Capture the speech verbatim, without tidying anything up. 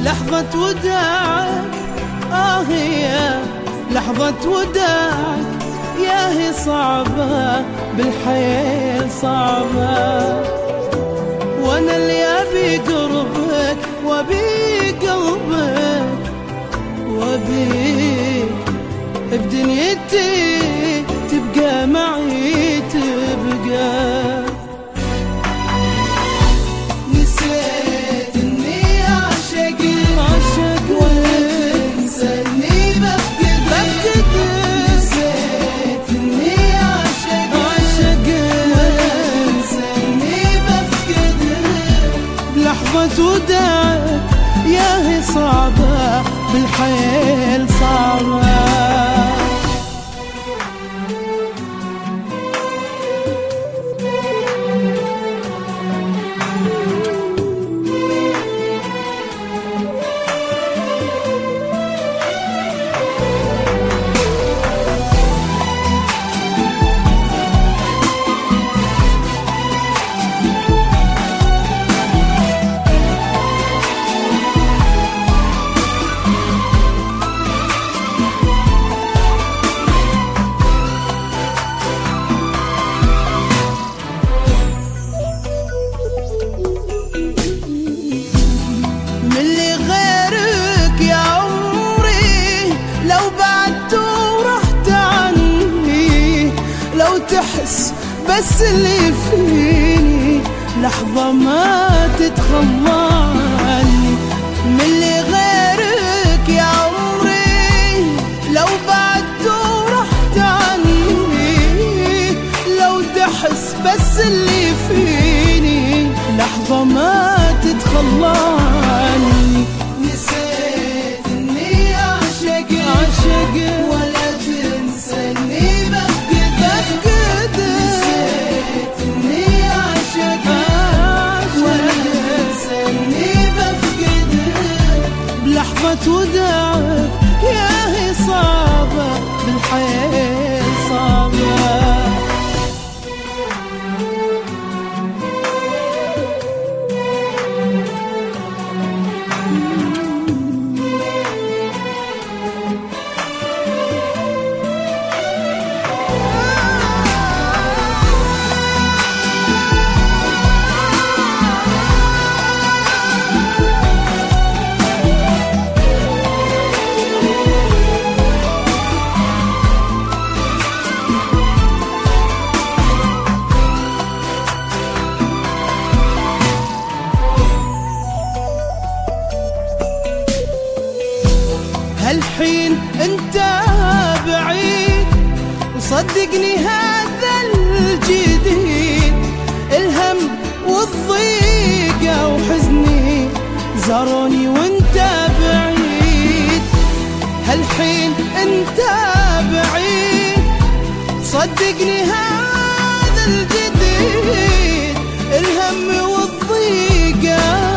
لحظة وداعك، آه هي لحظة وداعك، يا هي صعبة بالحياة صعبة. وانا اللي ابي قربك وابي قلبك وابيك بدنيتي تبقى معي تبقى. نسيت اني اعشق اعشق ولا تنساني بفقد بفقد. نسيت اني اعشق اعشق ولا تنساني بفقد. لحظة وداعك يا هي صعبة بالحيل صعبة. تحس بس اللي فيني لحظة ما تتخلى عني. من اللي غيرك يا عمري لو بعدت ورحت عني. لو تحس بس اللي فيني لحظة ما تتخلى عني. نسيت اني اعشق اعشق ولا تنساني بفقد. نسيت اني اعشق ولا تنساني بفقد. بلحظة وداعك يا هي صعبة بالحياة صعبة. هالحين انت بعيد وصدقني هذا الجديد. الهم والضيقة وحزني زاروني وانت بعيد. هالحين انت بعيد صدقني هذا الجديد. الهم والضيقة